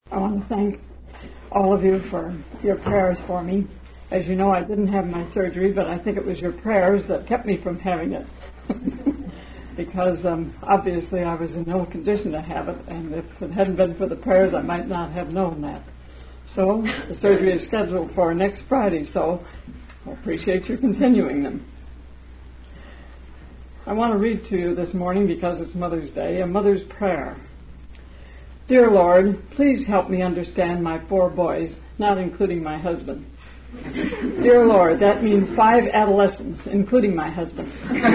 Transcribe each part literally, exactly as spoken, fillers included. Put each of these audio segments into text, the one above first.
I want to thank all of you for your prayers for me. As you know, I didn't have my surgery, but I think it was your prayers that kept me from having it. Because um, obviously I was in no condition to have it, and if it hadn't been for the prayers, I might not have known that. So the surgery is scheduled for next Friday, so I appreciate you continuing them. I want to read to you this morning, because it's Mother's Day, a mother's prayer. Dear Lord, please help me understand my four boys, not including my husband. Dear Lord, that means five adolescents, including my husband.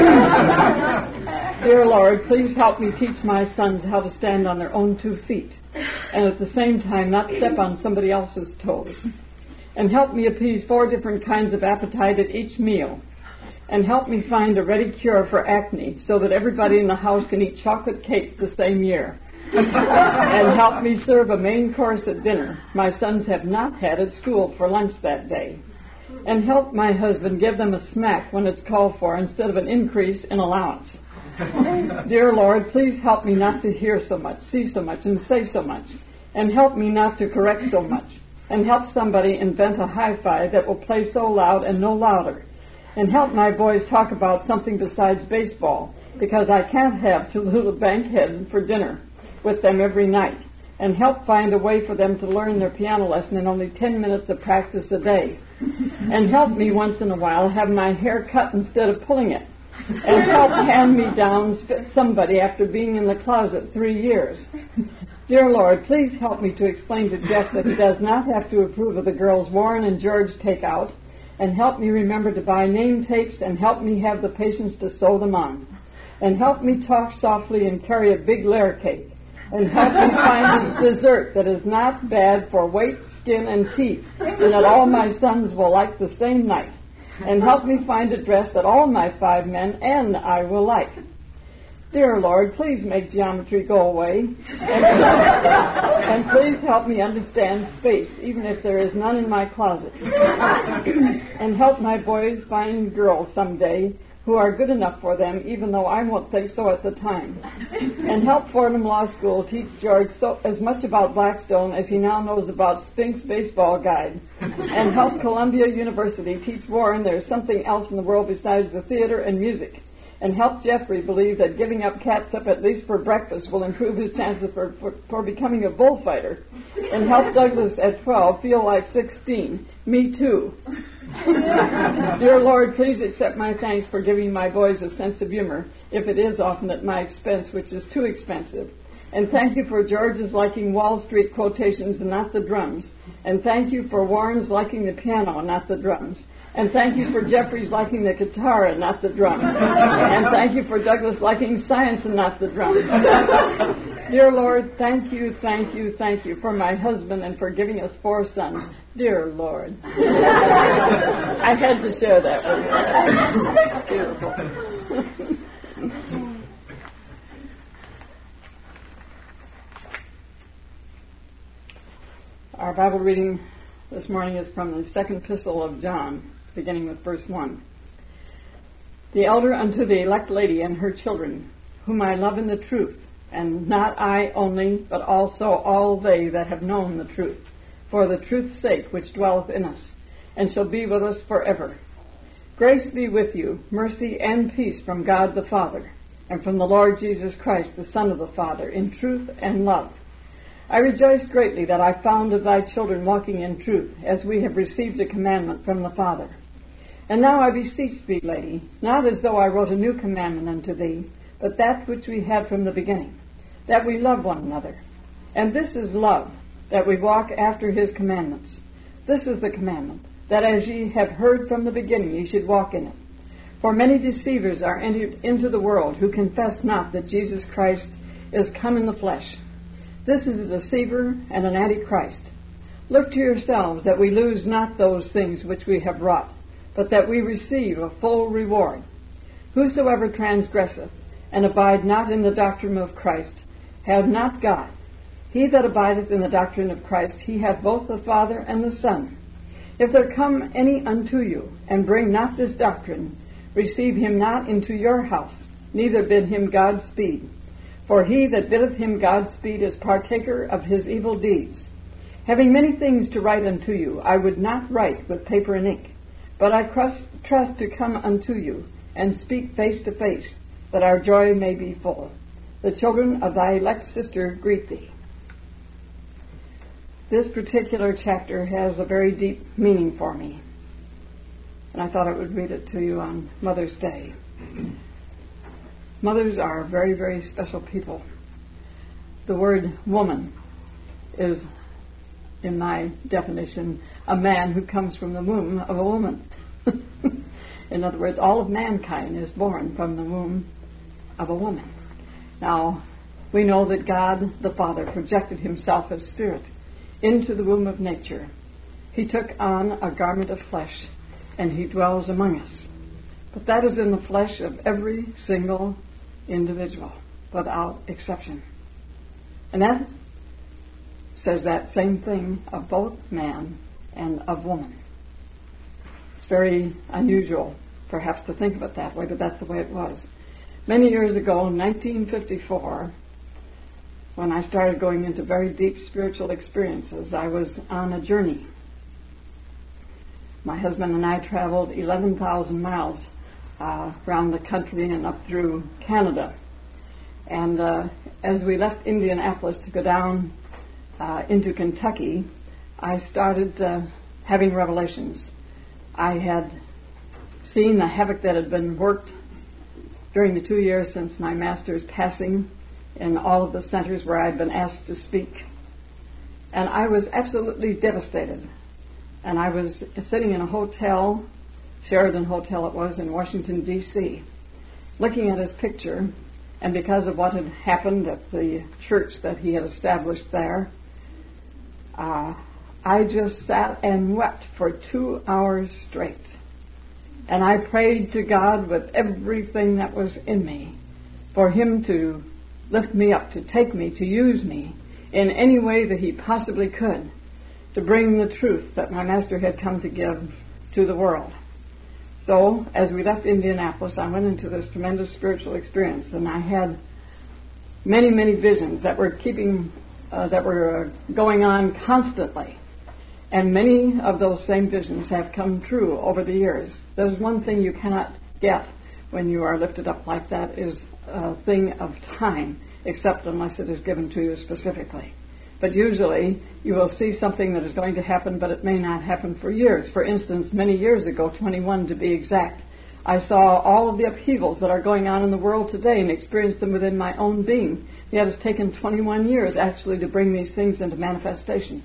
Dear Lord, please help me teach my sons how to stand on their own two feet, and at the same time not step on somebody else's toes. And help me appease four different kinds of appetite at each meal. And help me find a ready cure for acne, so that everybody in the house can eat chocolate cake the same year. And help me serve a main course at dinner my sons have not had at school for lunch that day. And help my husband give them a smack when it's called for instead of an increase in allowance. Dear Lord, please help me not to hear so much, see so much, and say so much. And help me not to correct so much. And help somebody invent a hi-fi that will play so loud and no louder. And help my boys talk about something besides baseball, because I can't have two little bank heads for dinner with them every night. And help find a way for them to learn their piano lesson in only ten minutes of practice a day. And help me once in a while have my hair cut instead of pulling it. And help hand-me-downs fit somebody after being in the closet three years. Dear Lord, please help me to explain to Jeff that he does not have to approve of the girls Warren and George take out. And help me remember to buy name tapes, and help me have the patience to sew them on. And help me talk softly and carry a big layer cake. And help me find a dessert that is not bad for weight, skin, and teeth, and that all my sons will like the same night. And help me find a dress that all my five men and I will like. Dear Lord, please make geometry go away. And, and please help me understand space, even if there is none in my closet. And help my boys find girls someday who are good enough for them, even though I won't think so at the time. And help Fordham Law School teach George so, as much about Blackstone as he now knows about Spink's baseball guide. And help Columbia University teach Warren there's something else in the world besides the theater and music. And help Jeffrey believe that giving up catsup at least for breakfast will improve his chances for, for, for becoming a bullfighter. And help Douglas at twelve feel like sixteen. Me too. Dear Lord, please accept my thanks for giving my boys a sense of humor, if it is often at my expense, which is too expensive. And thank you for George's liking Wall Street quotations and not the drums. And thank you for Warren's liking the piano and not the drums. And thank you for Jeffrey's liking the guitar and not the drums. And thank you for Douglas liking science and not the drums. Dear Lord, thank you, thank you, thank you for my husband and for giving us four sons. Dear Lord. I had to share that with you. Beautiful. Our Bible reading this morning is from the second epistle of John, beginning with verse one. The elder unto the elect lady and her children, whom I love in the truth, and not I only, but also all they that have known the truth, for the truth's sake which dwelleth in us, and shall be with us forever. Grace be with you, mercy and peace from God the Father, and from the Lord Jesus Christ, the Son of the Father, in truth and love. I rejoice greatly that I found of thy children walking in truth, as we have received a commandment from the Father. And now I beseech thee, lady, not as though I wrote a new commandment unto thee, but that which we had from the beginning, that we love one another. And this is love, that we walk after his commandments. This is the commandment, that as ye have heard from the beginning, ye should walk in it. For many deceivers are entered into the world, who confess not that Jesus Christ is come in the flesh. This is a deceiver and an antichrist. Look to yourselves that we lose not those things which we have wrought, but that we receive a full reward. Whosoever transgresseth, and abide not in the doctrine of Christ, hath not God. He that abideth in the doctrine of Christ, he hath both the Father and the Son. If there come any unto you, and bring not this doctrine, receive him not into your house, neither bid him Godspeed. For he that biddeth him Godspeed is partaker of his evil deeds. Having many things to write unto you, I would not write with paper and ink, but I trust, trust to come unto you, and speak face to face, that our joy may be full. The children of thy elect sister greet thee. This particular chapter has a very deep meaning for me, and I thought I would read it to you on Mother's Day. Mothers are very, very special people. The word woman is, in my definition, a man who comes from the womb of a woman. In other words, all of mankind is born from the womb of a woman. Now, we know that God the Father projected himself as spirit into the womb of nature. He took on a garment of flesh, and he dwells among us. But that is in the flesh of every single individual, without exception. And that says that same thing of both man and of woman. It's very unusual, perhaps, to think of it that way, but that's the way it was. Many years ago, in nineteen fifty-four, when I started going into very deep spiritual experiences, I was on a journey. My husband and I traveled eleven thousand miles uh, around the country and up through Canada. And uh, as we left Indianapolis to go down uh, into Kentucky, I started uh, having revelations. I had seen the havoc that had been worked during the two years since my master's passing in all of the centers where I'd been asked to speak. And I was absolutely devastated. And I was sitting in a hotel, Sheraton Hotel it was, in Washington, D C, looking at his picture, and because of what had happened at the church that he had established there, uh, I just sat and wept for two hours straight. And I prayed to God with everything that was in me for him to lift me up, to take me, to use me in any way that he possibly could, to bring the truth that my master had come to give to the world. So, as we left Indianapolis, I went into this tremendous spiritual experience, and I had many, many visions that were keeping, uh, that were uh, going on constantly. And many of those same visions have come true over the years. There's one thing you cannot get when you are lifted up like that, is a thing of time, except unless it is given to you specifically. But usually you will see something that is going to happen, but it may not happen for years. For instance, many years ago, twenty-one to be exact, I saw all of the upheavals that are going on in the world today and experienced them within my own being. Yet it's taken twenty-one years actually to bring these things into manifestation.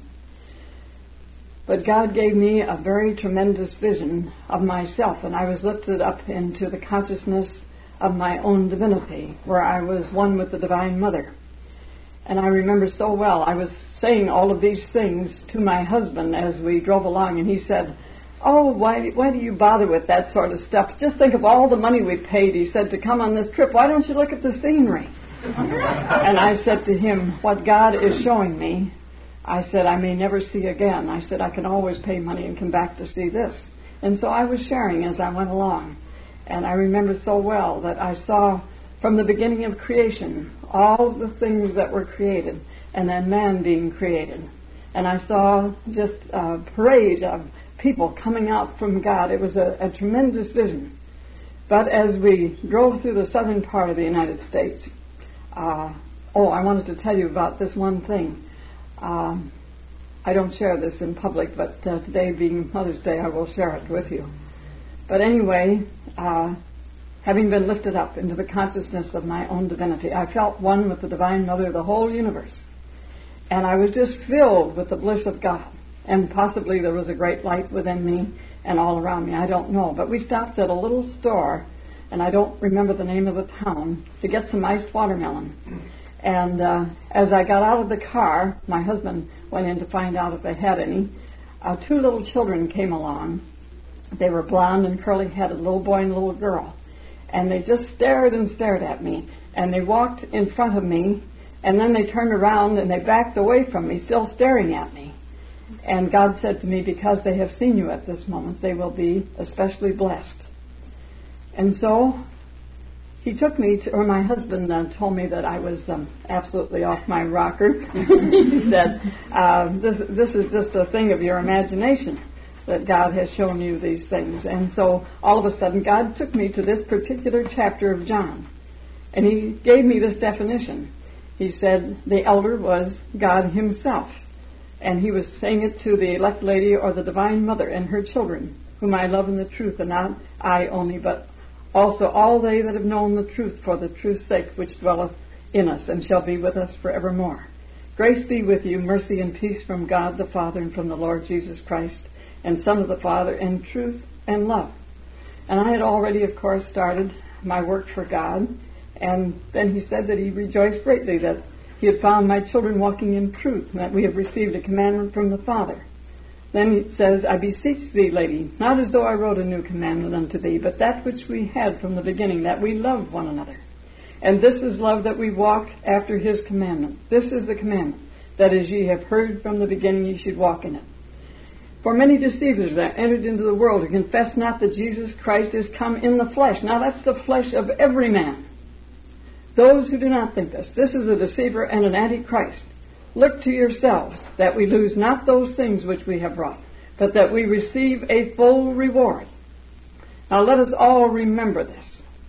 But God gave me a very tremendous vision of myself, and I was lifted up into the consciousness of my own divinity, where I was one with the Divine Mother. And I remember so well, I was saying all of these things to my husband as we drove along, and he said, "Oh, why, why do you bother with that sort of stuff? Just think of all the money we paid," he said, "to come on this trip. Why don't you look at the scenery?" And I said to him, "What God is showing me, I said, I may never see again. I said, I can always pay money and come back to see this." And so I was sharing as I went along. And I remember so well that I saw from the beginning of creation all the things that were created, and then man being created. And I saw just a parade of people coming out from God. It was a, a tremendous vision. But as we drove through the southern part of the United States, uh, oh, I wanted to tell you about this one thing. Um, I don't share this in public, but uh, today being Mother's Day, I will share it with you. But anyway, uh, having been lifted up into the consciousness of my own divinity, I felt one with the Divine Mother of the whole universe. And I was just filled with the bliss of God. And possibly there was a great light within me and all around me. I don't know. But we stopped at a little store, and I don't remember the name of the town, to get some iced watermelon. And uh, as I got out of the car, my husband went in to find out if they had any. Uh, two little children came along. They were blonde and curly-headed, a little boy and a little girl. And they just stared and stared at me. And they walked in front of me, and then they turned around and they backed away from me, still staring at me. And God said to me, because they have seen you at this moment, they will be especially blessed. And so he took me to, or my husband uh, told me that I was um, absolutely off my rocker. He said, uh, this, this is just a thing of your imagination, that God has shown you these things. And so all of a sudden God took me to this particular chapter of John, and he gave me this definition. He said the elder was God himself, and he was saying it to the elect lady, or the divine mother, and her children, whom I love in the truth, and not I only, but also all they that have known the truth for the truth's sake, which dwelleth in us, and shall be with us forevermore. Grace be with you, mercy and peace from God the Father, and from the Lord Jesus Christ, and Son of the Father, and truth and love. And I had already, of course, started my work for God, and then he said that he rejoiced greatly that he had found my children walking in truth, and that we have received a commandment from the Father. Then he says, I beseech thee, lady, not as though I wrote a new commandment unto thee, but that which we had from the beginning, that we love one another. And this is love, that we walk after his commandment. This is the commandment, that as ye have heard from the beginning, ye should walk in it. For many deceivers are entered into the world, who confess not that Jesus Christ is come in the flesh. Now that's the flesh of every man. Those who do not think this. This is a deceiver and an antichrist. Look to yourselves, that we lose not those things which we have wrought, but that we receive a full reward. Now let us all remember this.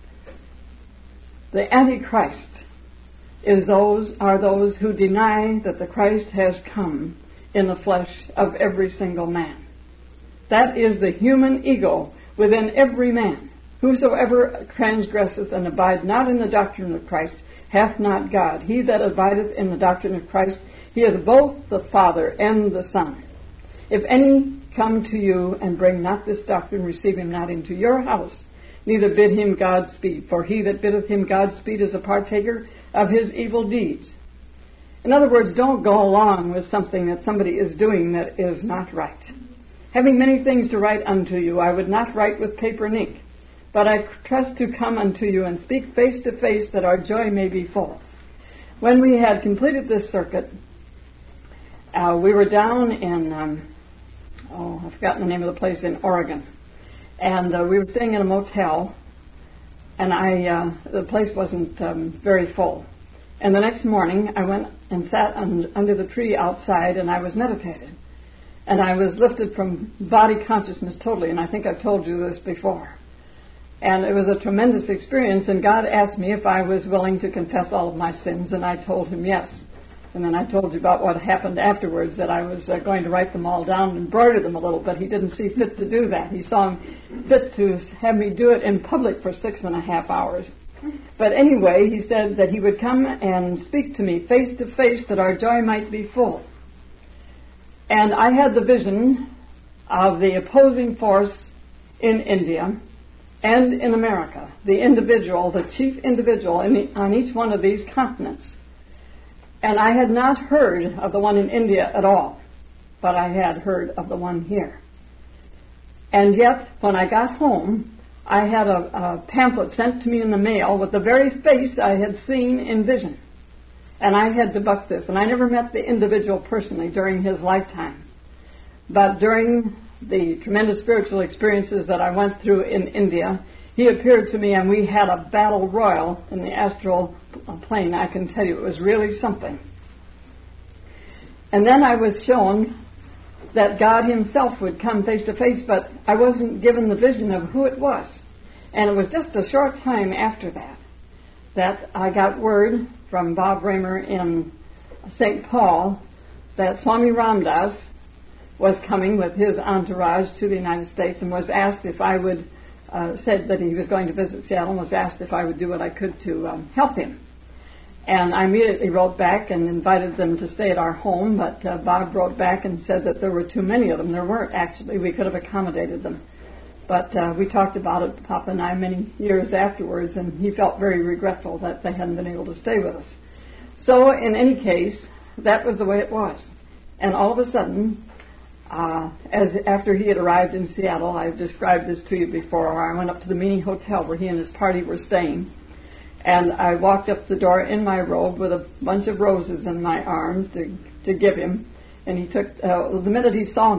The Antichrist is those are those who deny that the Christ has come in the flesh of every single man. That is the human ego within every man. Whosoever transgresseth and abide not in the doctrine of Christ hath not God. He that abideth in the doctrine of Christ, he hath both the Father and the Son. If any come to you and bring not this doctrine, receive him not into your house, neither bid him Godspeed. For he that biddeth him Godspeed is a partaker of his evil deeds. In other words, don't go along with something that somebody is doing that is not right. Having many things to write unto you, I would not write with paper and ink, but I trust to come unto you and speak face to face, that our joy may be full. When we had completed this circuit, uh, we were down in, um, oh, I've forgotten the name of the place, in Oregon. And uh, we were staying in a motel, and I uh, the place wasn't um, very full. And the next morning, I went and sat un- under the tree outside, and I was meditating. And I was lifted from body consciousness totally, and I think I've told you this before. And it was a tremendous experience, and God asked me if I was willing to confess all of my sins, and I told him yes. And then I told you about what happened afterwards, that I was uh, going to write them all down and embroider them a little, but he didn't see fit to do that. He saw fit to have me do it in public for six and a half hours. But anyway, he said that he would come and speak to me face to face, that our joy might be full. And I had the vision of the opposing force in India and in America, the individual, the chief individual in the, on each one of these continents. And I had not heard of the one in India at all, but I had heard of the one here. And yet, when I got home, I had a, a pamphlet sent to me in the mail with the very face I had seen in vision. And I had debunked this. And I never met the individual personally during his lifetime. But during the tremendous spiritual experiences that I went through in India, he appeared to me, and we had a battle royal in the astral plane. I can tell you, it was really something. And then I was shown that God himself would come face to face, but I wasn't given the vision of who it was. And it was just a short time after that that I got word from Bob Raymer in Saint Paul that Swami Ramdas was coming with his entourage to the United States, and was asked if I would, uh, said that he was going to visit Seattle, and was asked if I would do what I could to um, help him. And I immediately wrote back and invited them to stay at our home, but uh, Bob wrote back and said that there were too many of them. There weren't, actually. We could have accommodated them. But uh, we talked about it, Papa and I, many years afterwards, and he felt very regretful that they hadn't been able to stay with us. So, in any case, that was the way it was. And all of a sudden, uh, as after he had arrived in Seattle, I've described this to you before, I went up to the Meany Hotel where he and his party were staying. And I walked up the door in my robe with a bunch of roses in my arms to, to give him. And he took, uh, the minute he saw me,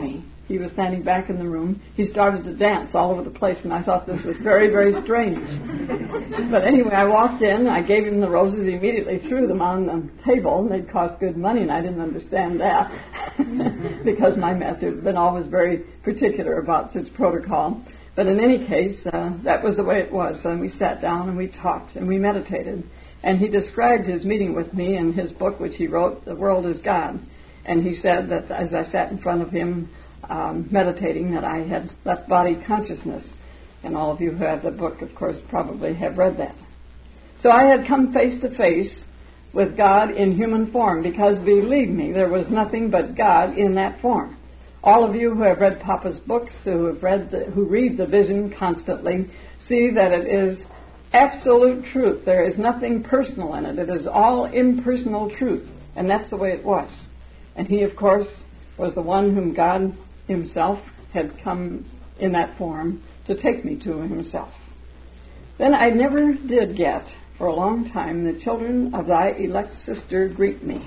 he was standing back in the room. He started to dance all over the place, and I thought this was very, very strange. But anyway, I walked in, I gave him the roses, he immediately threw them on the table, and they'd cost good money, and I didn't understand that because my master had been always very particular about such protocol. But in any case, uh, that was the way it was. And we sat down and we talked and we meditated. And he described his meeting with me in his book, which he wrote, The World is God. And he said that as I sat in front of him um, meditating, that I had left body consciousness. And all of you who have the book, of course, probably have read that. So I had come face to face with God in human form, because believe me, there was nothing but God in that form. All of you who have read Papa's books, who have read, the, who read the vision constantly, see that it is absolute truth. There is nothing personal in it. It is all impersonal truth, and that's the way it was. And he, of course, was the one whom God himself had come in that form to take me to himself. Then I never did get, for a long time, the children of thy elect sister greet me.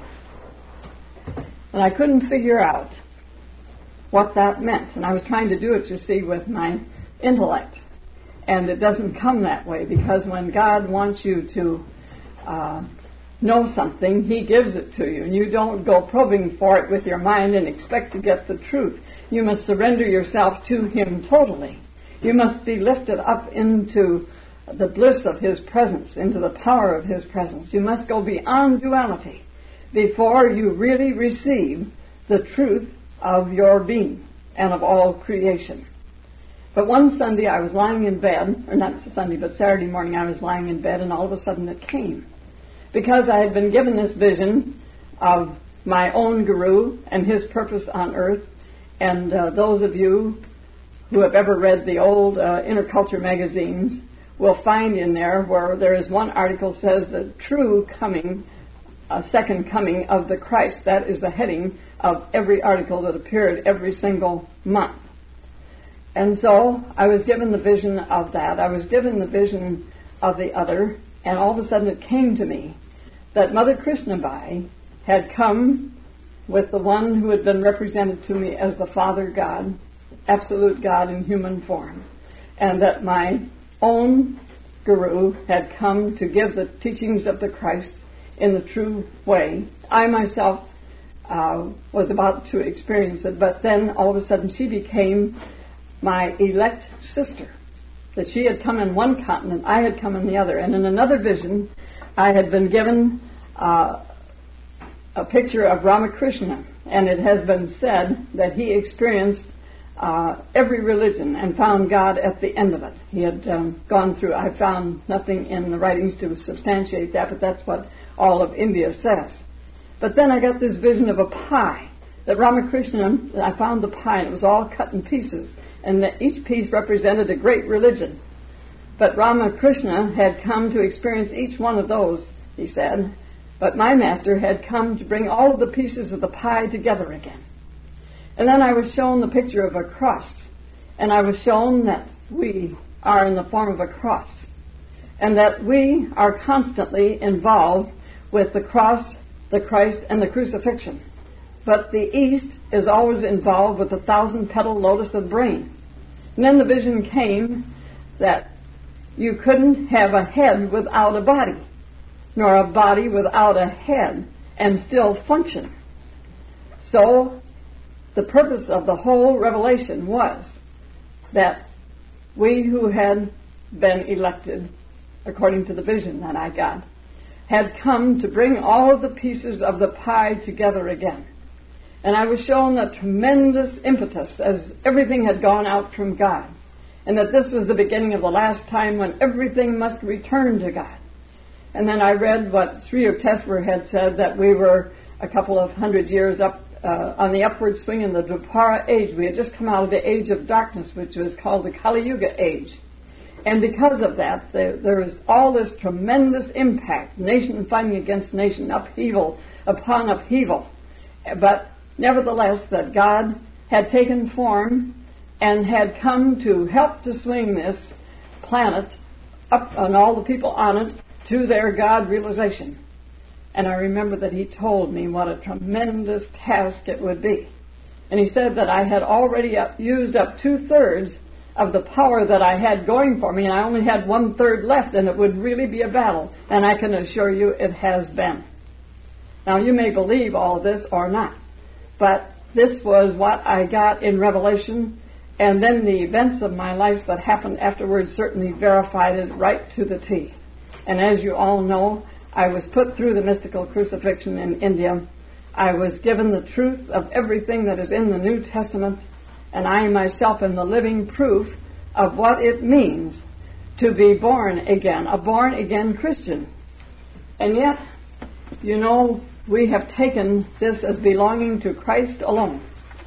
And I couldn't figure out what that meant. And I was trying to do it, you see, with my intellect. And it doesn't come that way, because when God wants you to uh, know something, he gives it to you. And you don't go probing for it with your mind and expect to get the truth. You must surrender yourself to him totally. You must be lifted up into the bliss of his presence, into the power of his presence. You must go beyond duality before you really receive the truth of your being and of all creation. But one Sunday I was lying in bed, or not Sunday, but Saturday morning I was lying in bed, and all of a sudden it came. Because I had been given this vision of my own Guru and his purpose on earth, and uh, those of you who have ever read the old uh, Interculture magazines will find in there where there is one article says the true coming, uh, second coming of the Christ. That is the heading of every article that appeared every single month. And so I was given the vision of that. I was given the vision of the other, and all of a sudden it came to me that Mother Krishnabai had come with the one who had been represented to me as the Father God, absolute God in human form, and that my own Guru had come to give the teachings of the Christ in the true way. I myself uh, was about to experience it, but then all of a sudden she became my elect sister. That she had come in one continent, I had come in the other. And in another vision, I had been given uh, a picture of Ramakrishna, and it has been said that he experienced uh, every religion and found God at the end of it. He had um, gone through, I found nothing in the writings to substantiate that, but that's what all of India says. But then I got this vision of a pie, that Ramakrishna, I found the pie, and it was all cut in pieces, and that each piece represented a great religion. But Ramakrishna had come to experience each one of those, he said, but my master had come to bring all of the pieces of the pie together again. And then I was shown the picture of a cross, and I was shown that we are in the form of a cross, and that we are constantly involved with the cross, the Christ, and the crucifixion. But the East is always involved with the thousand-petal lotus of brain. And then the vision came that you couldn't have a head without a body, nor a body without a head, and still function. So the purpose of the whole revelation was that we who had been elected, according to the vision that I got, had come to bring all of the pieces of the pie together again. And I was shown a tremendous impetus as everything had gone out from God, and that this was the beginning of the last time when everything must return to God. And then I read what Sri Yukteswar had said, that we were a couple of hundred years up uh, on the upward swing in the Dwapara age. We had just come out of the age of darkness, which was called the Kali Yuga age. And because of that, there, there was all this tremendous impact, nation fighting against nation, upheaval upon upheaval. But nevertheless, that God had taken form and had come to help to swing this planet up, and all the people on it, to their God realization. And I remember that he told me what a tremendous task it would be. And he said that I had already up, used up two-thirds of the power that I had going for me, and I only had one-third left, and it would really be a battle. And I can assure you it has been. Now, you may believe all this or not, but this was what I got in Revelation, and then the events of my life that happened afterwards certainly verified it right to the T. And as you all know, I was put through the mystical crucifixion in India. I was given the truth of everything that is in the New Testament, and I myself am the living proof of what it means to be born again, a born-again Christian. And yet, you know, we have taken this as belonging to Christ alone.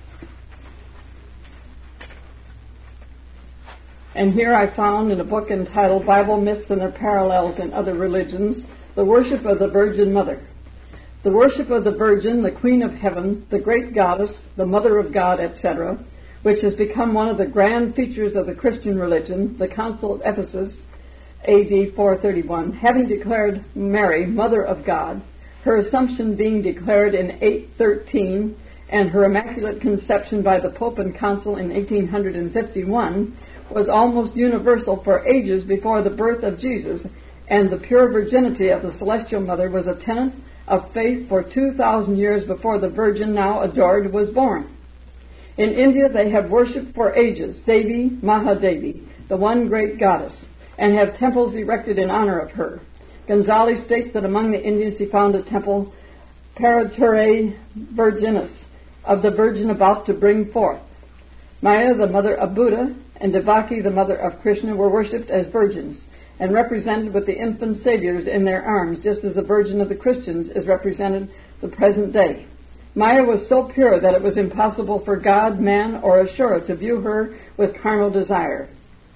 And here I found in a book entitled Bible Myths and Their Parallels in Other Religions, the worship of the Virgin Mother. The worship of the Virgin, the Queen of Heaven, the Great Goddess, the Mother of God, et cetera, which has become one of the grand features of the Christian religion, the Council of Ephesus, A D four thirty-one, having declared Mary Mother of God, her Assumption being declared in eight thirteen, and her Immaculate Conception by the Pope and Council in eighteen fifty-one, was almost universal for ages before the birth of Jesus, and the pure virginity of the Celestial Mother was a tenet of faith for two thousand years before the Virgin now adored was born. In India they have worshipped for ages Devi Mahadevi, the one great goddess, and have temples erected in honor of her. Gonzalez states that among the Indians he found a temple, Parature Virginis, of the Virgin about to bring forth. Maya, the mother of Buddha, and Devaki, the mother of Krishna, were worshipped as virgins and represented with the infant saviors in their arms, just as the Virgin of the Christians is represented the present day. Maya was so pure that it was impossible for God, man, or Ashura to view her with carnal desire.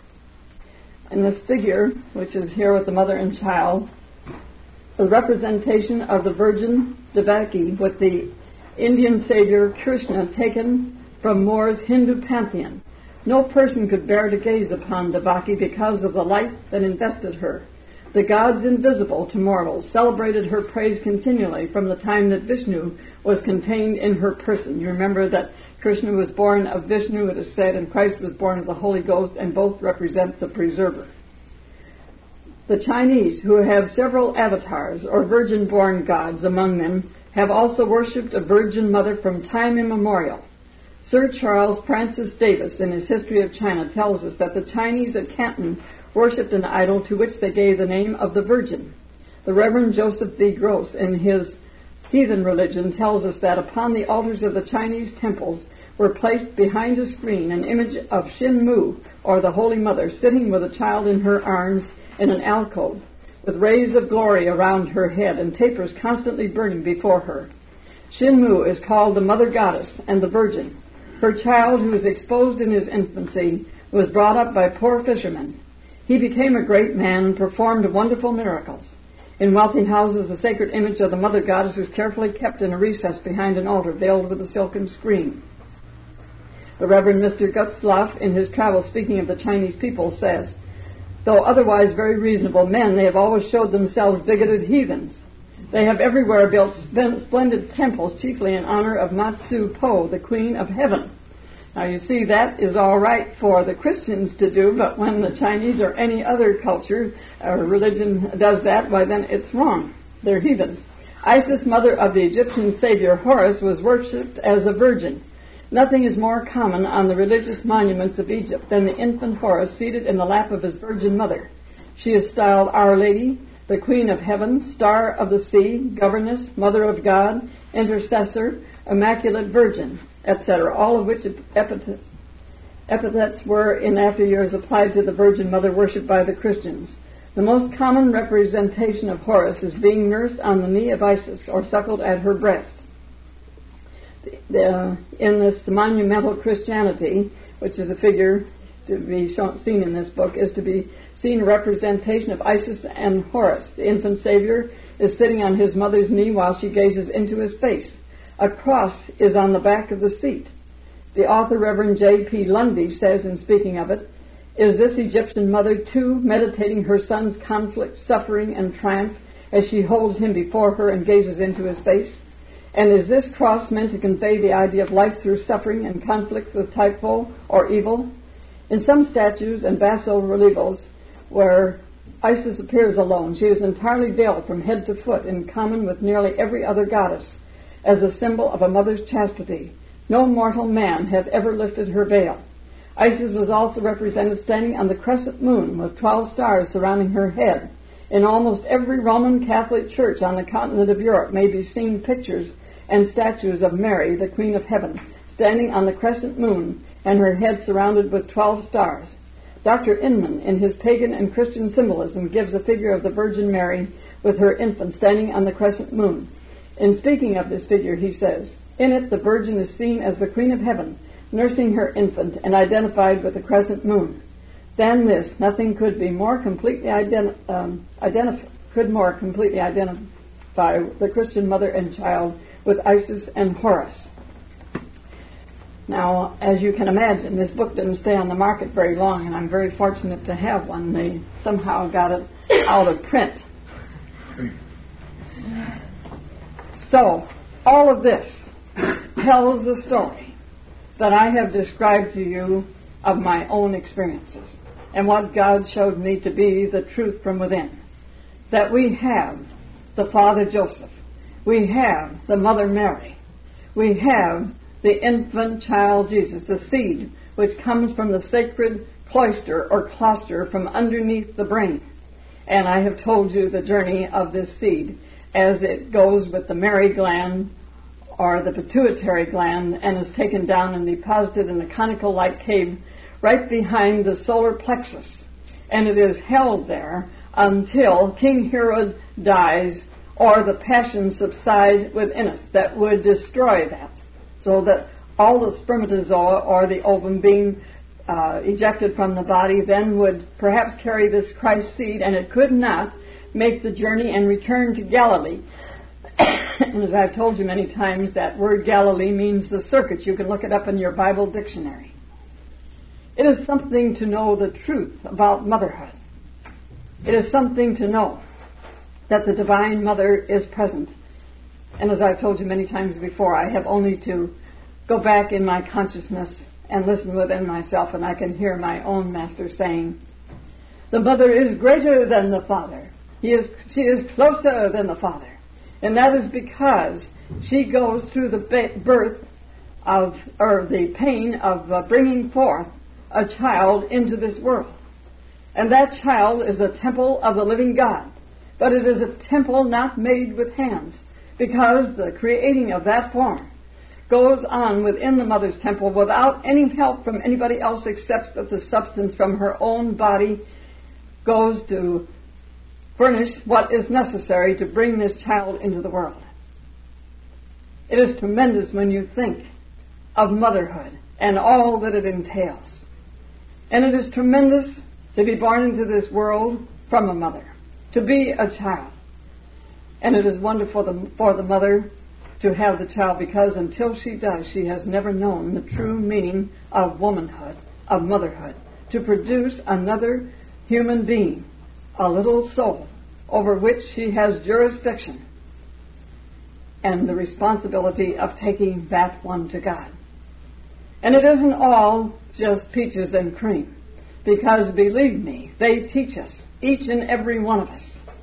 In this figure, which is here with the mother and child, the representation of the Virgin Devaki with the Indian savior Krishna taken from Moore's Hindu pantheon. No person could bear to gaze upon Devaki because of the light that invested her. The gods invisible to mortals celebrated her praise continually from the time that Vishnu was contained in her person. You remember that Krishna was born of Vishnu, it is said, and Christ was born of the Holy Ghost, and both represent the preserver. The Chinese, who have several avatars or virgin-born gods among them, have also worshipped a virgin mother from time immemorial. Sir Charles Francis Davis, in his History of China, tells us that the Chinese at Canton worshipped an idol to which they gave the name of the Virgin. The Reverend Joseph V. Gross, in his Heathen Religion, tells us that upon the altars of the Chinese temples were placed behind a screen an image of Shin Mu, or the Holy Mother, sitting with a child in her arms in an alcove, with rays of glory around her head and tapers constantly burning before her. Shin Mu is called the Mother Goddess and the Virgin. Her child, who was exposed in his infancy, was brought up by poor fishermen. He became a great man and performed wonderful miracles. In wealthy houses, the sacred image of the Mother Goddess is carefully kept in a recess behind an altar veiled with a silken screen. The Reverend Mister Gutzlaff, in his travels speaking of the Chinese people, says, though otherwise very reasonable men, they have always showed themselves bigoted heathens. They have everywhere built splendid temples, chiefly in honor of Matsu Po, the Queen of Heaven. Now you see, that is all right for the Christians to do, but when the Chinese or any other culture or religion does that, why then it's wrong. They're heathens. Isis, mother of the Egyptian savior Horus, was worshipped as a virgin. Nothing is more common on the religious monuments of Egypt than the infant Horus seated in the lap of his virgin mother. She is styled Our Lady, the Queen of Heaven, Star of the Sea, Governess, Mother of God, Intercessor, Immaculate Virgin, et cetera, all of which epithet, epithets were in after years applied to the Virgin Mother worshipped by the Christians. The most common representation of Horus is being nursed on the knee of Isis or suckled at her breast. The, in this monumental Christianity, which is a figure to be shown, seen in this book, is to be seen a representation of Isis and Horus. The infant Savior is sitting on his mother's knee while she gazes into his face. A cross is on the back of the seat. The author, Reverend J P Lundy, says in speaking of it, is this Egyptian mother too meditating her son's conflict, suffering, and triumph as she holds him before her and gazes into his face? And is this cross meant to convey the idea of life through suffering and conflict with typho or evil? In some statues and basso-relievos where Isis appears alone, she is entirely veiled from head to foot in common with nearly every other goddess, as a symbol of a mother's chastity. No mortal man hath ever lifted her veil. Isis was also represented standing on the crescent moon with twelve stars surrounding her head. In almost every Roman Catholic church on the continent of Europe may be seen pictures and statues of Mary, the Queen of Heaven, standing on the crescent moon and her head surrounded with twelve stars. Doctor Inman, in his Pagan and Christian Symbolism, gives a figure of the Virgin Mary with her infant standing on the crescent moon. In speaking of this figure, he says, "In it the Virgin is seen as the Queen of Heaven, nursing her infant and identified with the crescent moon. Than this, nothing could be more completely identi- um, identif- could more completely identify the Christian mother and child with Isis and Horus." Now, as you can imagine, this book didn't stay on the market very long, and I'm very fortunate to have one. They somehow got it out of print. So, all of this tells the story that I have described to you of my own experiences and what God showed me to be the truth from within. That we have the Father Joseph. We have the Mother Mary. We have the infant child Jesus, the seed which comes from the sacred cloister or cluster from underneath the brain. And I have told you the journey of this seed as it goes with the Mary gland or the pituitary gland and is taken down and deposited in a conical-like cave right behind the solar plexus. And it is held there until King Herod dies or the passions subside within us that would destroy that, so that all the spermatozoa or the ovum being uh, ejected from the body then would perhaps carry this Christ seed, and it could not make the journey and return to Galilee. And as I've told you many times, that word Galilee means the circuit. You can look it up in your Bible dictionary. It is something to know the truth about motherhood. It is something to know that the Divine Mother is present. And as I've told you many times before, I have only to go back in my consciousness and listen within myself, and I can hear my own Master saying, "The Mother is greater than the Father. He is, she is closer than the Father." And that is because she goes through the birth of, or the pain of uh, bringing forth a child into this world. And that child is the temple of the living God. But it is a temple not made with hands, because the creating of that form goes on within the mother's temple without any help from anybody else, except that the substance from her own body goes to furnish what is necessary to bring this child into the world. It is tremendous when you think of motherhood and all that it entails. And it is tremendous to be born into this world from a mother, to be a child. And it is wonderful for the, for the mother to have the child, because until she does, she has never known the true meaning of womanhood, of motherhood, to produce another human being, a little soul, over which she has jurisdiction and the responsibility of taking that one to God. And it isn't all just peaches and cream, because believe me, they teach us, each and every one of us,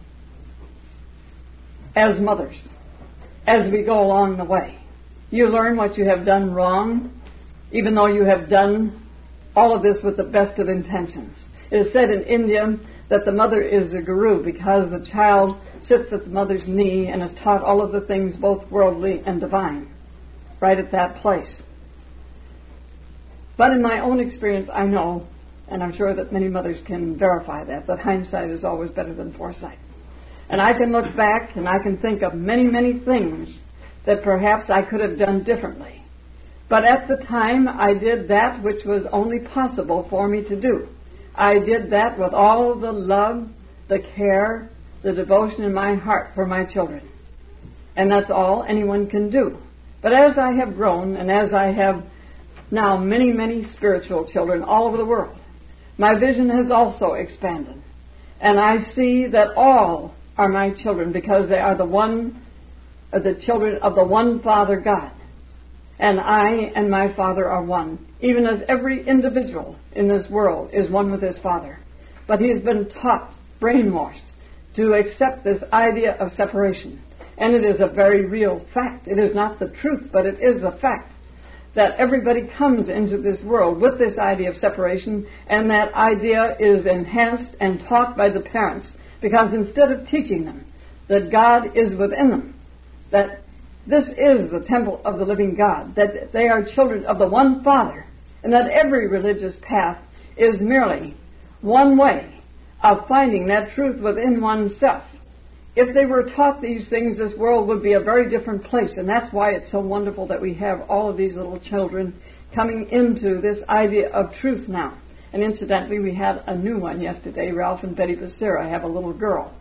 as mothers, as we go along the way. You learn what you have done wrong, even though you have done all of this with the best of intentions. It is said in India that the mother is a guru, because the child sits at the mother's knee and is taught all of the things, both worldly and divine, right at that place. But in my own experience, I know, and I'm sure that many mothers can verify that, that hindsight is always better than foresight. And I can look back and I can think of many, many things that perhaps I could have done differently. But at the time, I did that which was only possible for me to do. I did that with all the love, the care, the devotion in my heart for my children. And that's all anyone can do. But as I have grown, and as I have now many, many spiritual children all over the world, my vision has also expanded. And I see that all are my children, because they are the one are the children of the one Father God. And I and my Father are one, even as every individual in this world is one with his Father. But he has been taught, brainwashed, to accept this idea of separation. And it is a very real fact. It is not the truth, but it is a fact that everybody comes into this world with this idea of separation, and that idea is enhanced and taught by the parents, because instead of teaching them that God is within them, that this is the temple of the living God, that they are children of the one Father, and that every religious path is merely one way of finding that truth within oneself. If they were taught these things, this world would be a very different place, and that's why it's so wonderful that we have all of these little children coming into this idea of truth now. And incidentally, we had a new one yesterday. Ralph and Betty Becerra have a little girl.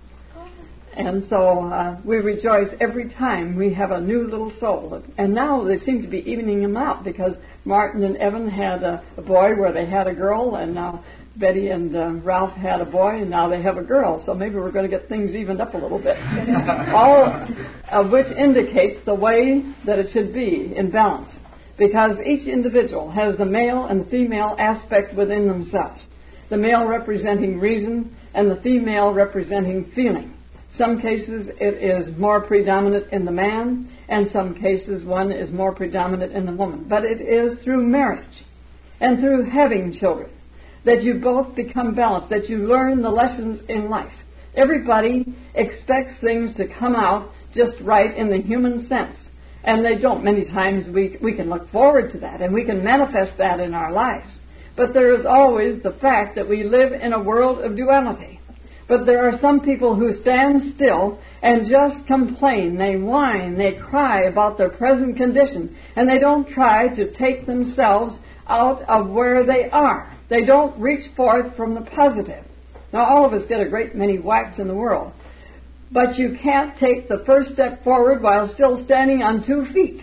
And so uh, we rejoice every time we have a new little soul. And now they seem to be evening them out, because Martin and Evan had a, a boy where they had a girl, and now Betty and uh, Ralph had a boy, and now they have a girl. So maybe we're going to get things evened up a little bit. All of which indicates the way that it should be in balance, because each individual has the male and the female aspect within themselves. The male representing reason and the female representing feeling. Some cases it is more predominant in the man, and some cases one is more predominant in the woman. But it is through marriage and through having children that you both become balanced, that you learn the lessons in life. Everybody expects things to come out just right in the human sense, and they don't. Many times we, we can look forward to that, and we can manifest that in our lives. But there is always the fact that we live in a world of duality. But there are some people who stand still and just complain. They whine, they cry about their present condition, and they don't try to take themselves out of where they are. They don't reach forth from the positive. Now, all of us get a great many whacks in the world, but you can't take the first step forward while still standing on two feet.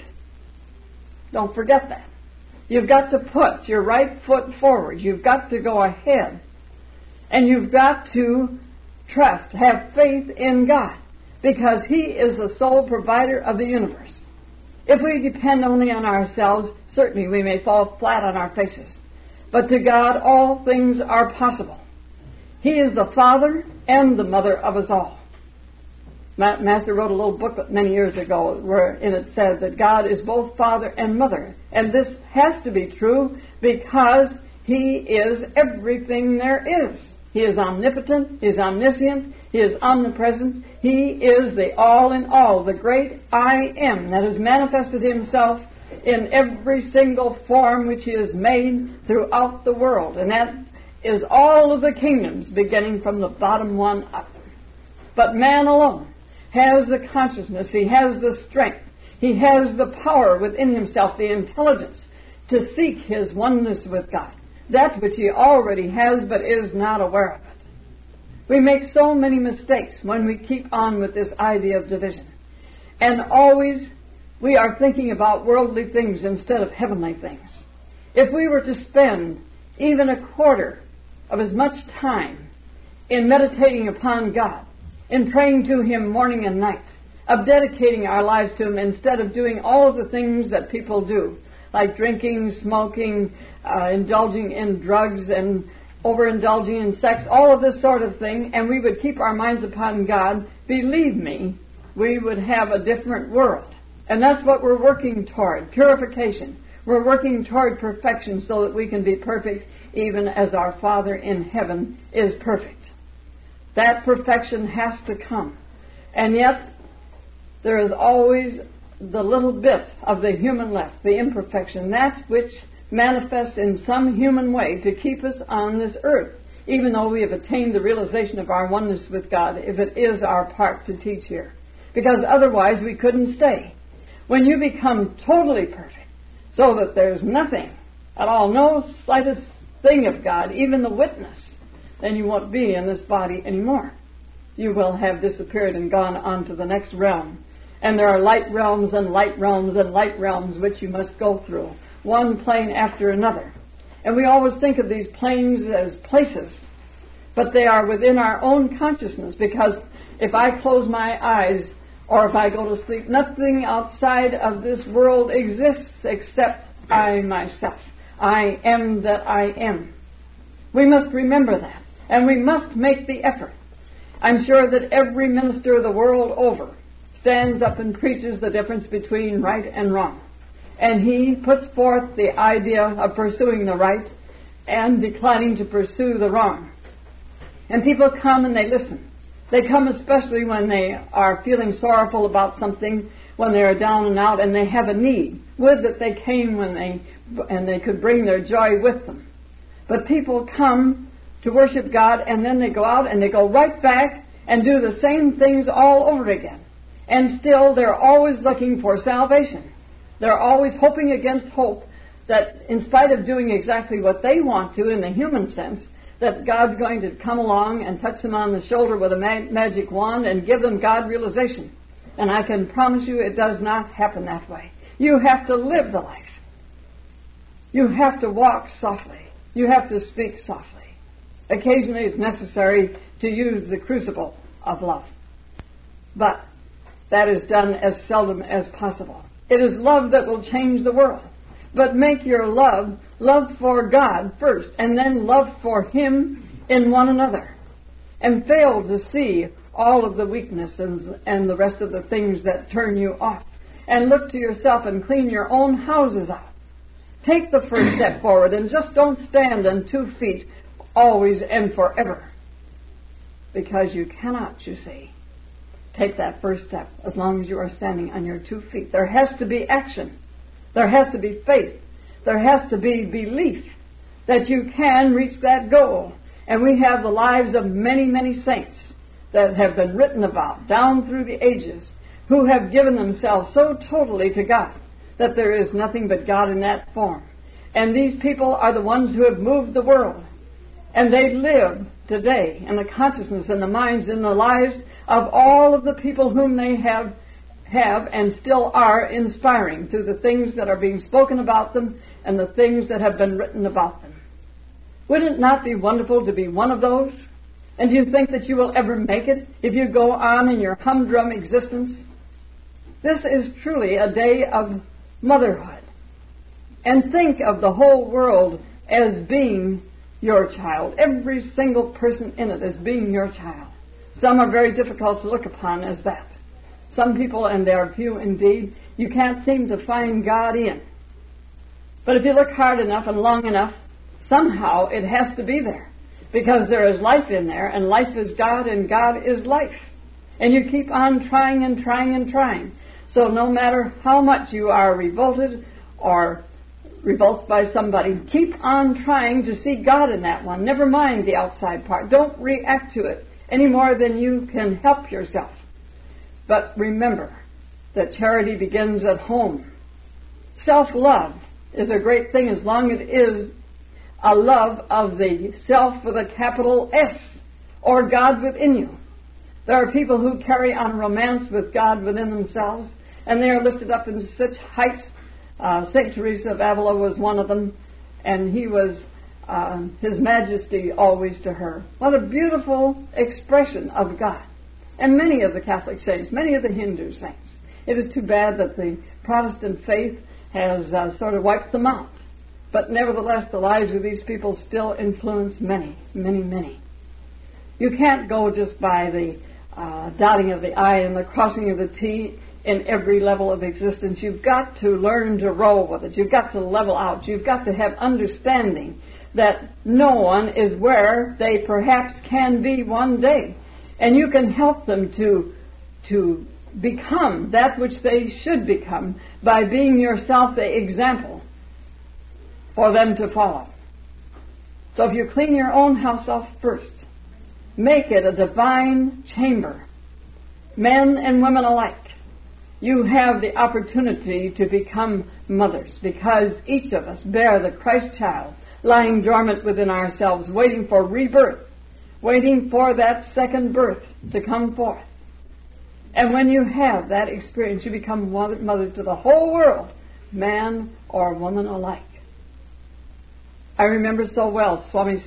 Don't forget that. You've got to put your right foot forward. You've got to go ahead. And you've got to trust, have faith in God, because He is the sole provider of the universe. If we depend only on ourselves, certainly we may fall flat on our faces. But to God, all things are possible. He is the father and the mother of us all. Ma- Master wrote a little booklet many years ago wherein it said that God is both father and mother. And this has to be true because He is everything there is. He is omnipotent, He is omniscient, He is omnipresent. He is the all in all, the great I Am that has manifested Himself in every single form which He has made throughout the world. And that is all of the kingdoms beginning from the bottom one up. But man alone has the consciousness, he has the strength, he has the power within himself, the intelligence to seek his oneness with God. That which he already has but is not aware of it. We make so many mistakes when we keep on with this idea of division. And always we are thinking about worldly things instead of heavenly things. If we were to spend even a quarter of as much time in meditating upon God, in praying to Him morning and night, of dedicating our lives to Him instead of doing all of the things that people do, like drinking, smoking, uh, indulging in drugs, and overindulging in sex, all of this sort of thing, and we would keep our minds upon God, believe me, we would have a different world. And that's what we're working toward, purification. We're working toward perfection so that we can be perfect even as our Father in heaven is perfect. That perfection has to come. And yet, there is always the little bit of the human left, the imperfection, that which manifests in some human way to keep us on this earth, even though we have attained the realization of our oneness with God, if it is our part to teach here. Because otherwise we couldn't stay. When you become totally perfect, so that there's nothing at all, no slightest thing of God, even the witness, then you won't be in this body anymore. You will have disappeared and gone on to the next realm. And there are light realms and light realms and light realms which you must go through, one plane after another. And we always think of these planes as places, but they are within our own consciousness, because if I close my eyes or if I go to sleep, nothing outside of this world exists except I myself. I am that I am. We must remember that, and we must make the effort. I'm sure that every minister the world over stands up and preaches the difference between right and wrong. And he puts forth the idea of pursuing the right and declining to pursue the wrong. And people come and they listen. They come especially when they are feeling sorrowful about something, when they are down and out and they have a need. Would that they came when they and they could bring their joy with them. But people come to worship God and then they go out and they go right back and do the same things all over again. And still they're always looking for salvation. They're always hoping against hope that in spite of doing exactly what they want to in the human sense, that God's going to come along and touch them on the shoulder with a mag- magic wand and give them God realization. And I can promise you it does not happen that way. You have to live the life. You have to walk softly. You have to speak softly. Occasionally it's necessary to use the crucible of love. But that is done as seldom as possible. It is love that will change the world. But make your love, love for God first, and then love for Him in one another. And fail to see all of the weaknesses and the rest of the things that turn you off. And look to yourself and clean your own houses out. Take the first step forward and just don't stand on two feet always and forever. Because you cannot, you see, take that first step as long as you are standing on your two feet. There has to be action. There has to be faith. There has to be belief that you can reach that goal. And we have the lives of many, many saints that have been written about down through the ages who have given themselves so totally to God that there is nothing but God in that form. And these people are the ones who have moved the world. And they live today in the consciousness and the minds and the lives of all of the people whom they have have and still are inspiring through the things that are being spoken about them and the things that have been written about them. Would it not be wonderful to be one of those? And do you think that you will ever make it if you go on in your humdrum existence? This is truly a day of motherhood. And think of the whole world as being your child. Every single person in it as being your child. Some are very difficult to look upon as that. Some people, and there are few indeed, you can't seem to find God in. But if you look hard enough and long enough, somehow it has to be there. Because there is life in there, and life is God, and God is life. And you keep on trying and trying and trying. So no matter how much you are revolted or repulsed by somebody, keep on trying to see God in that one. Never mind the outside part. Don't react to it any more than you can help yourself. But remember that charity begins at home. Self-love is a great thing as long as it is a love of the self with a capital S, or God within you. There are people who carry on romance with God within themselves, and they are lifted up into such heights. Uh, Saint Teresa of Avila was one of them, and he was uh, His Majesty always to her. What a beautiful expression of God. And many of the Catholic saints, many of the Hindu saints. It is too bad that the Protestant faith has uh, sort of wiped them out. But nevertheless, the lives of these people still influence many, many, many. You can't go just by the uh, dotting of the I and the crossing of the T in every level of existence. You've got to learn to roll with it. You've got to level out. You've got to have understanding that no one is where they perhaps can be one day. And you can help them to, to become that which they should become by being yourself the example for them to follow. So if you clean your own house off first, make it a divine chamber, men and women alike. You have the opportunity to become mothers because each of us bear the Christ child lying dormant within ourselves, waiting for rebirth, waiting for that second birth to come forth. And when you have that experience, you become mother, mother to the whole world, man or woman alike. I remember so well Swami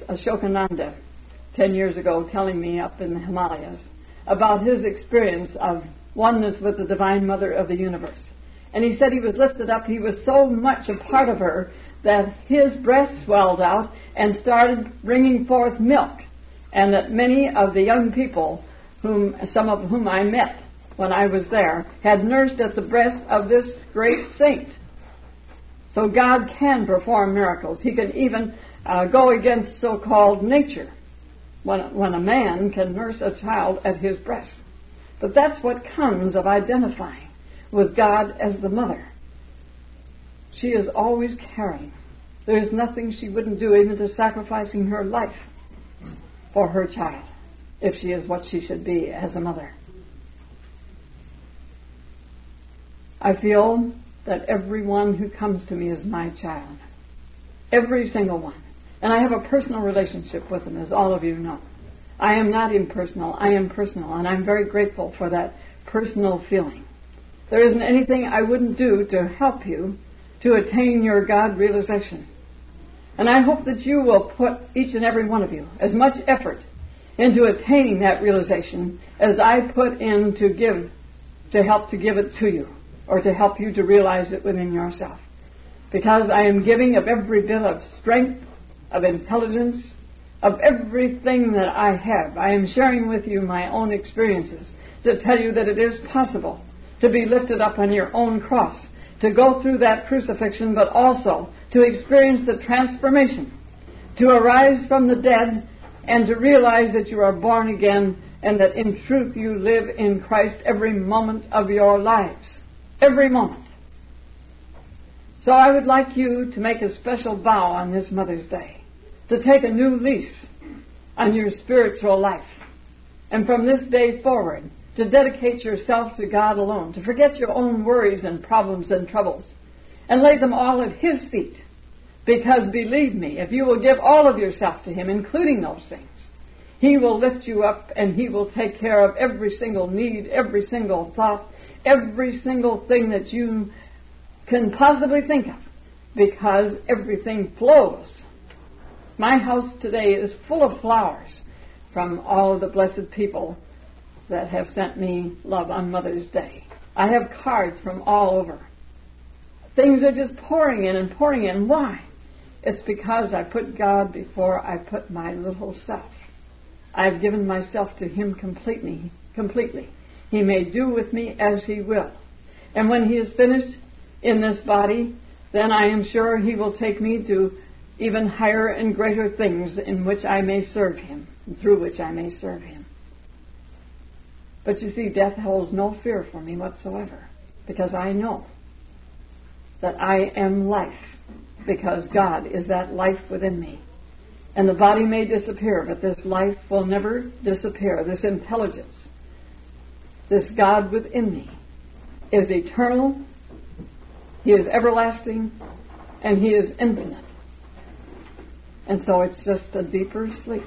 Ashokananda ten years ago telling me up in the Himalayas about his experience of oneness with the Divine Mother of the universe. And he said he was lifted up. He was so much a part of her that his breast swelled out and started bringing forth milk. And that many of the young people, whom some of whom I met when I was there, had nursed at the breast of this great saint. So God can perform miracles. He can even uh, go against so-called nature when, when a man can nurse a child at his breast. But that's what comes of identifying with God as the mother. She is always caring. There is nothing she wouldn't do, even to sacrificing her life for her child, if she is what she should be as a mother. I feel that everyone who comes to me is my child. Every single one. And I have a personal relationship with them, as all of you know. I am not impersonal. I am personal, and I'm very grateful for that personal feeling. There isn't anything I wouldn't do to help you to attain your God realization. And I hope that you will put, each and every one of you, as much effort into attaining that realization as I put in to give, to help to give it to you, or to help you to realize it within yourself. Because I am giving of every bit of strength, of intelligence, of everything that I have. I am sharing with you my own experiences to tell you that it is possible to be lifted up on your own cross, to go through that crucifixion, but also to experience the transformation, to arise from the dead and to realize that you are born again and that in truth you live in Christ every moment of your lives. Every moment. So I would like you to make a special vow on this Mother's Day, to take a new lease on your spiritual life, and from this day forward, to dedicate yourself to God alone, to forget your own worries and problems and troubles, and lay them all at His feet. Because believe me, if you will give all of yourself to Him, including those things, He will lift you up and He will take care of every single need, every single thought, every single thing that you can possibly think of, because everything flows. My house today is full of flowers from all of the blessed people that have sent me love on Mother's Day. I have cards from all over. Things are just pouring in and pouring in. Why? It's because I put God before I put my little self. I've given myself to Him completely. Completely. He may do with me as He will. And when He is finished in this body, then I am sure He will take me to even higher and greater things in which I may serve Him, and through which I may serve Him. But you see, death holds no fear for me whatsoever, because I know that I am life, because God is that life within me. And the body may disappear, but this life will never disappear. This intelligence, this God within me, is eternal, He is everlasting, and He is infinite. And so it's just a deeper sleep.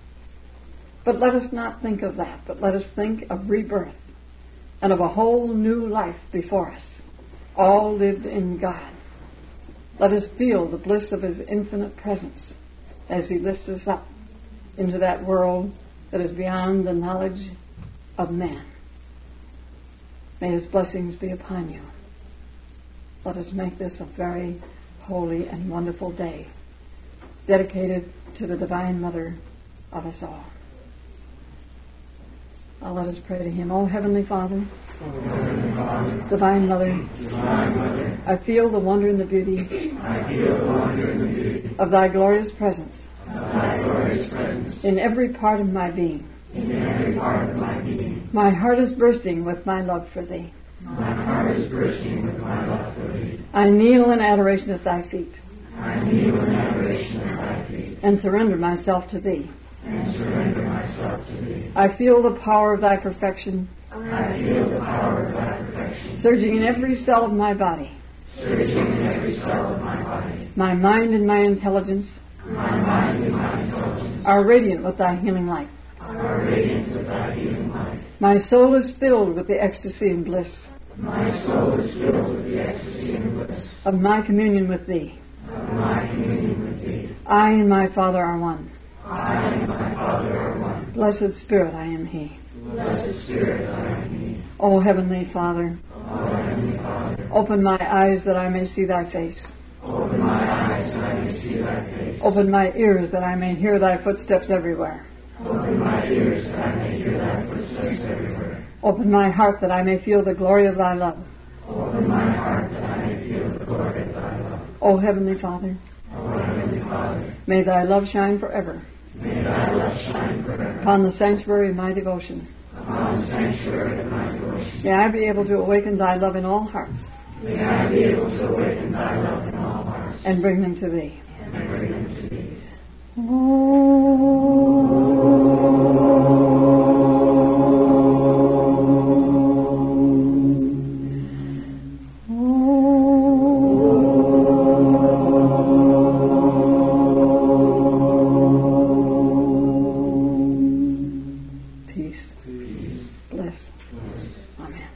But let us not think of that, but let us think of rebirth and of a whole new life before us, all lived in God. Let us feel the bliss of His infinite presence as He lifts us up into that world that is beyond the knowledge of man. May His blessings be upon you. Let us make this a very holy and wonderful day, dedicated to the Divine Mother of us all. Now let us pray to Him. Oh, Heavenly Father, oh, Heavenly Father, Divine Mother, Divine Mother, I feel the wonder and the beauty, I feel the wonder and the beauty of Thy glorious presence, of Thy glorious presence in every part of my being. in every part of my being. My heart is bursting with my love for Thee. My heart is bursting with my love for Thee. I kneel in adoration at Thy feet, I kneel in adoration at Thy feet, and surrender myself to Thee. and surrender myself to Thee. I feel the power of Thy perfection, I feel the power of Thy perfection, surging in every cell of my body. surging in every cell of my body. My mind and my intelligence My mind and my intelligence are radiant with Thy healing light. are radiant with Thy healing light. My soul is filled with the ecstasy and bliss My soul is filled with the ecstasy and bliss of my communion with Thee. of my communion with Thee. I and my Father are one. I and my Father are one. Blessed Spirit, I am He. Blessed Spirit, I am He. O Heavenly Father, O Heavenly Father, open my eyes that I may see Thy face. open my eyes that I may see Thy face. Open my ears that I may hear Thy footsteps everywhere. Open my ears that I may hear Thy footsteps everywhere. Open my heart that I may feel the glory of Thy love. Open my heart that I may feel the glory of Thy love. O Heavenly Father, O Heavenly Father, may Thy love shine forever may Thy love shine forever upon the sanctuary of my devotion. upon the sanctuary of my devotion. May I be able to awaken Thy love in all hearts May I be able to awaken Thy love in all hearts and bring them to Thee. and bring them to Thee. Peace. Bliss. Amen.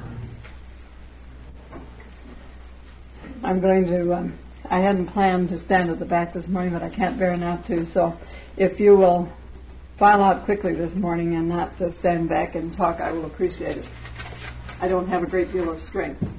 I'm going to, um, I hadn't planned to stand at the back this morning, but I can't bear not to. So if you will file out quickly this morning and not just stand back and talk, I will appreciate it. I don't have a great deal of strength.